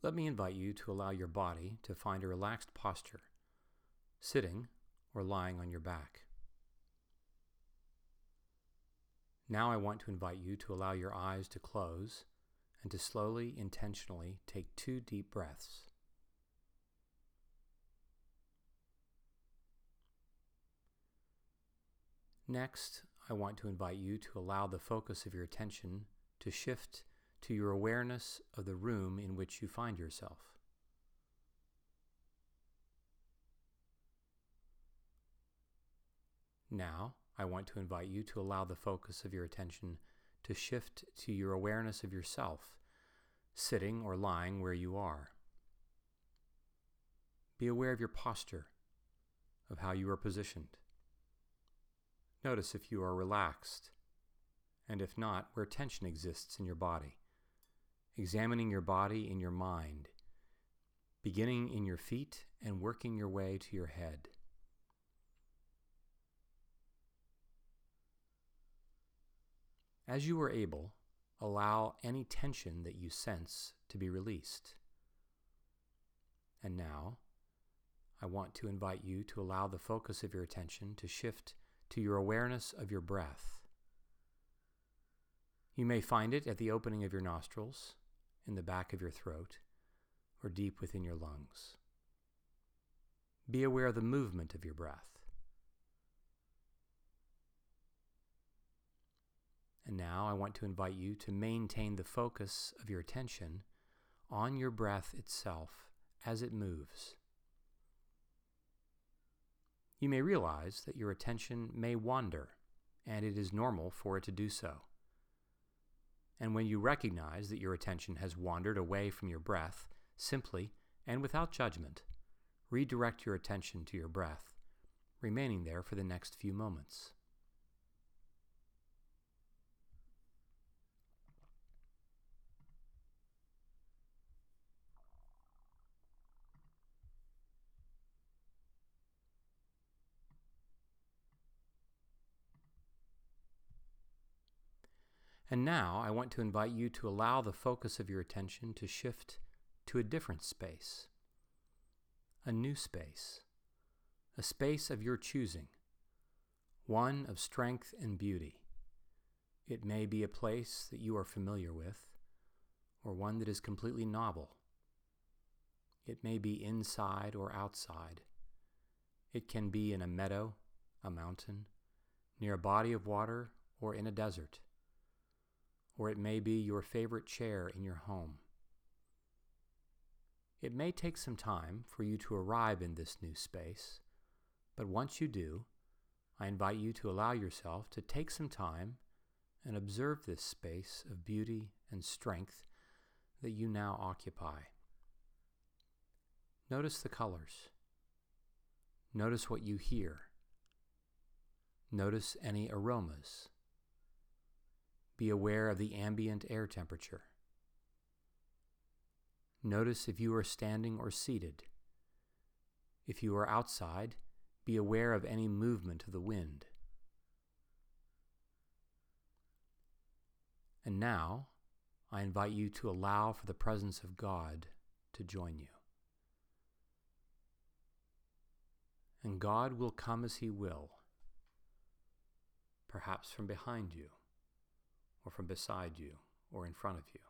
Let me invite you to allow your body to find a relaxed posture, sitting or lying on your back. Now I want to invite you to allow your eyes to close and to slowly, intentionally take 2 deep breaths. Next, I want to invite you to allow the focus of your attention to shift to your awareness of the room in which you find yourself. Now, I want to invite you to allow the focus of your attention to shift to your awareness of yourself, sitting or lying where you are. Be aware of your posture, of how you are positioned. Notice if you are relaxed, and if not, where tension exists in your body. Examining your body in your mind, beginning in your feet and working your way to your head. As you are able, allow any tension that you sense to be released. And now, I want to invite you to allow the focus of your attention to shift to your awareness of your breath. You may find it at the opening of your nostrils, in the back of your throat, or deep within your lungs. Be aware of the movement of your breath. And now I want to invite you to maintain the focus of your attention on your breath itself as it moves. You may realize that your attention may wander, and it is normal for it to do so. And when you recognize that your attention has wandered away from your breath, simply, and without judgment, redirect your attention to your breath, remaining there for the next few moments. And now I want to invite you to allow the focus of your attention to shift to a different space, a new space, a space of your choosing, one of strength and beauty. It may be a place that you are familiar with, or one that is completely novel. It may be inside or outside. It can be in a meadow, a mountain, near a body of water, or in a desert. Or it may be your favorite chair in your home. It may take some time for you to arrive in this new space, but once you do, I invite you to allow yourself to take some time and observe this space of beauty and strength that you now occupy. Notice the colors. Notice what you hear. Notice any aromas. Be aware of the ambient air temperature. Notice if you are standing or seated. If you are outside, be aware of any movement of the wind. And now, I invite you to allow for the presence of God to join you. And God will come as He will, perhaps from behind you, or from beside you, or in front of you.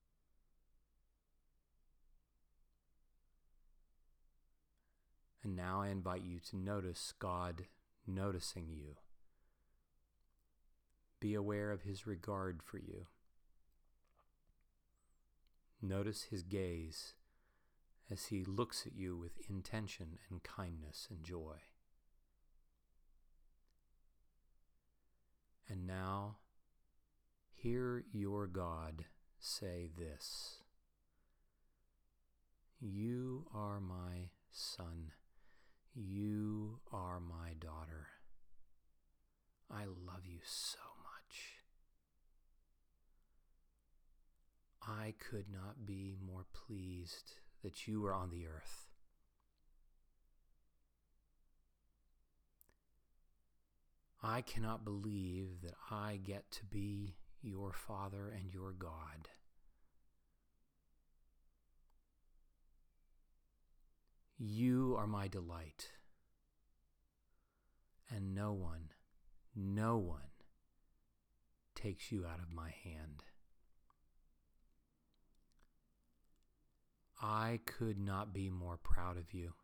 And now I invite you to notice God noticing you. Be aware of His regard for you. Notice His gaze as He looks at you with intention and kindness and joy. And now, hear your God say this: "You are my son. You are my daughter. I love you so much. I could not be more pleased that you are on the earth. I cannot believe that I get to be your Father and your God. You are my delight, and no one takes you out of my hand. I could not be more proud of you.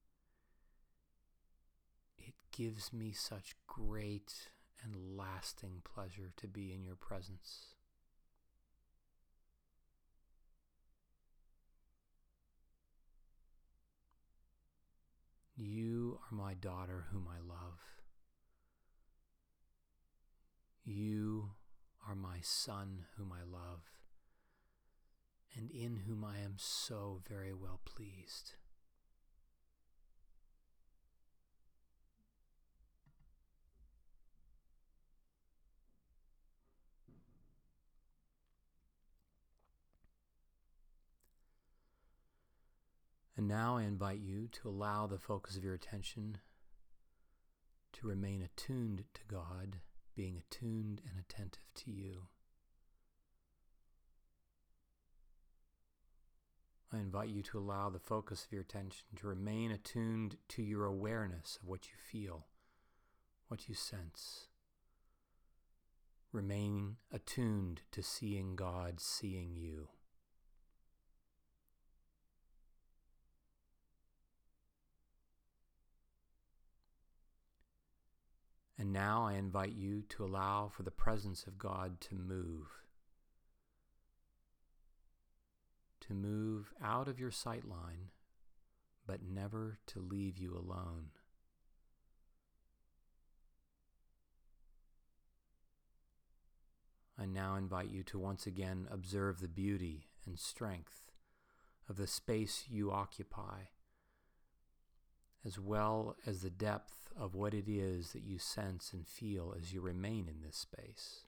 It gives me such great and lasting pleasure to be in your presence. You are my daughter whom I love. You are my son whom I love, and in whom I am so very well pleased. And now I invite you to allow the focus of your attention to remain attuned to God, being attuned and attentive to you. I invite you to allow the focus of your attention to remain attuned to your awareness of what you feel, what you sense. Remain attuned to seeing God seeing you. And now I invite you to allow for the presence of God to move out of your sight line, but never to leave you alone. I now invite you to once again observe the beauty and strength of the space you occupy, as well as the depth of what it is that you sense and feel as you remain in this space.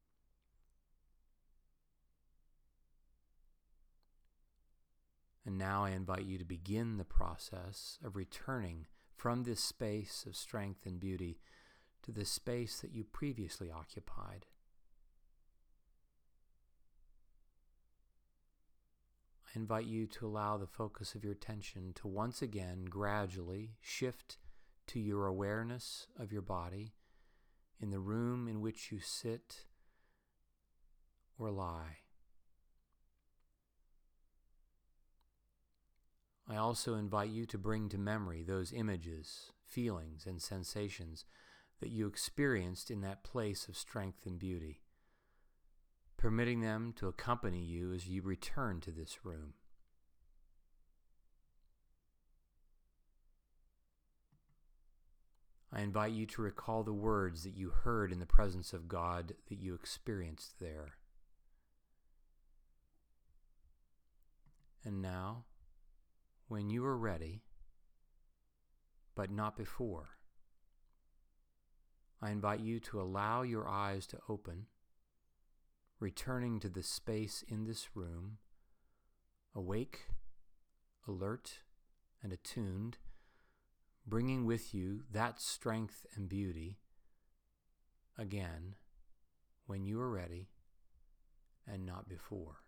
And now I invite you to begin the process of returning from this space of strength and beauty to the space that you previously occupied. I invite you to allow the focus of your attention to once again gradually shift to your awareness of your body in the room in which you sit or lie. I also invite you to bring to memory those images, feelings, and sensations that you experienced in that place of strength and beauty, permitting them to accompany you as you return to this room. I invite you to recall the words that you heard in the presence of God that you experienced there. And now, when you are ready, but not before, I invite you to allow your eyes to open, returning to the space in this room, awake, alert, and attuned, bringing with you that strength and beauty again when you are ready and not before.